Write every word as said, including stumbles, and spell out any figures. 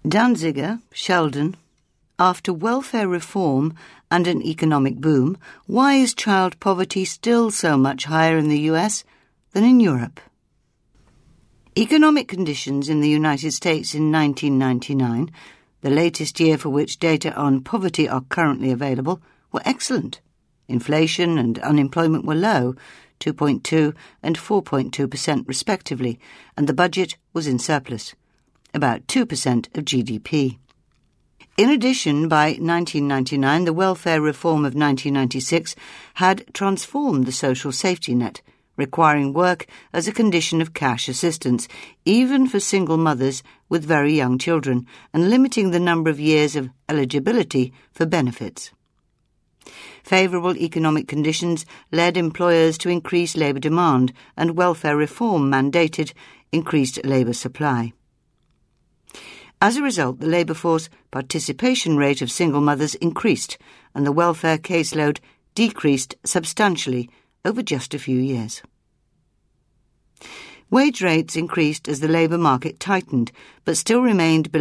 Danziger, Sheldon. After welfare reform and an economic boom, why is child poverty still so much higher in the U S than in Europe? Economic conditions in the United States in nineteen ninety-nine, the latest year for which data on poverty are currently available, were excellent. Inflation and unemployment were low, two point two and four point two percent respectively, and the budget was in surplus, about two percent of G D P. In addition, by nineteen ninety-nine, the welfare reform of nineteen ninety-six had transformed the social safety net, requiring work as a condition of cash assistance, even for single mothers with very young children, and limiting the number of years of eligibility for benefits. Favourable economic conditions led employers to increase labour demand, and welfare reform mandated increased labour supply. As a result, the labour force participation rate of single mothers increased, and the welfare caseload decreased substantially over just a few years. Wage rates increased as the labour market tightened, but still remained below